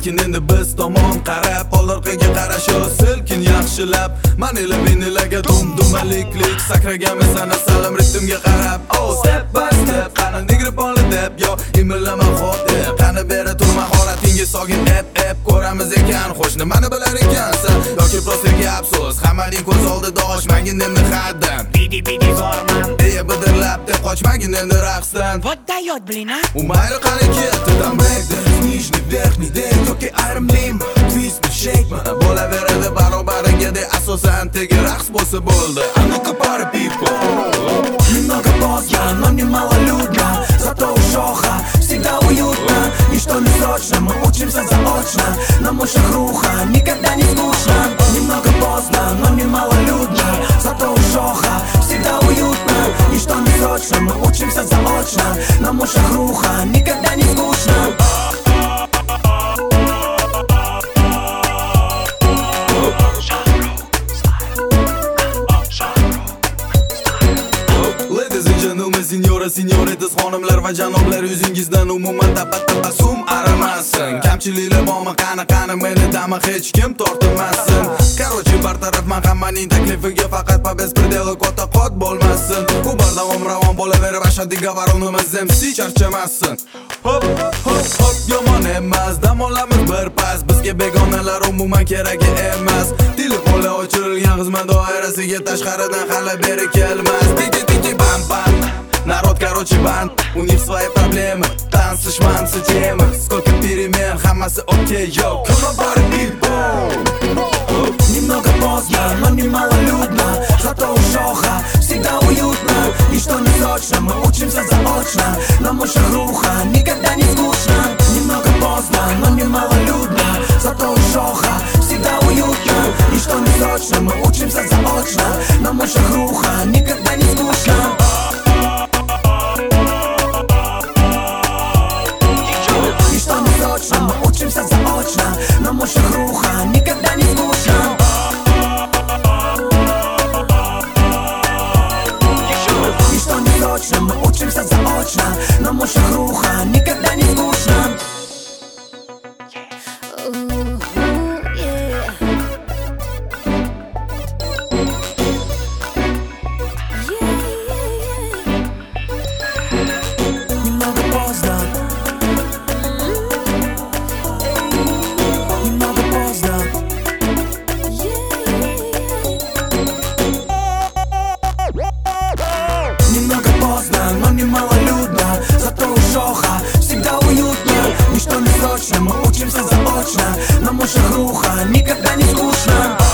lekin endi biz tomon qarab orqaga qarash silkin yaxshilab manila menilarga dumdumaliklik sakraganman sana salam ritmga qarab step by step qani nigripoli deb yo imillama hot deb qani beri tur mahoratinga sogin ep ko'ramiz ekan xo'sh nimani bilar ekansan yoki prosta gap so'z hammaning ko'z oldida ochmagin endi haddan bidi zorman bidirlab deb qochmagin endi raqsdan вот дает блин а u mayli qani ketdi там breakdance нижний верхний dek yoki ayrim lim twist shake mana bo'laveradi barobariga de asosan tegi raqs bo'lsa bo'ldi а ну-ка party people Немного поздно, но не малолюдно, зато у шоха всегда уютно. Ничто не срочно, мы учимся заочно, на мушах руха никогда не скучно. Немного поздно, но не малолюдно, зато у шоха всегда уютно. Ничто не срочно, мы учимся заочно, на мушах руха никогда не скучно. Signora, signoritas, xonimlar va janoblar yuzingizdan umuman tabassum arimasin. Kamchiliklar bormi qani meni dami hech kim tortmasin. Короче, bartarafman hammaning taklifiga faqat побез предела katta qot bo'lmasin. Bu bardavom ravon bo'laverib ashaddiy gavaronimiz MC charchamasin. Hop yomon emas, dam olamiz bir pas. Bizga begonalar umuman kerak emas. Telefonlar o'chirilgan xizmat doirasiga tashqaridan hali beri kelmas. Tiki bam Народ, короче, банд, у них свои проблемы. Танцы, шманцы, темы, сколько перемен, хамасы, окей, йоу. Come on, party people. Немного поздно, но не малолюдно, зато у шоха всегда уютно. Ничто не срочно, мы учимся заочно, на мушах руха никогда не скучно. Немного поздно, но не малолюдно, зато у шоха всегда уютно. Ничто не срочно, мы учимся заочно, на мушах руха никогда не скучно. Мы учимся заочно, на мушах руха никогда не скучно. Ничто не срочно, мы учимся заочно, на мушах руха никогда не скучно. Немного поздно. Немного поздно, но не малолюдно, зато у шоха всегда уютно. Ничто не срочно, мы учимся заочно, на мушах руха никогда не скучно.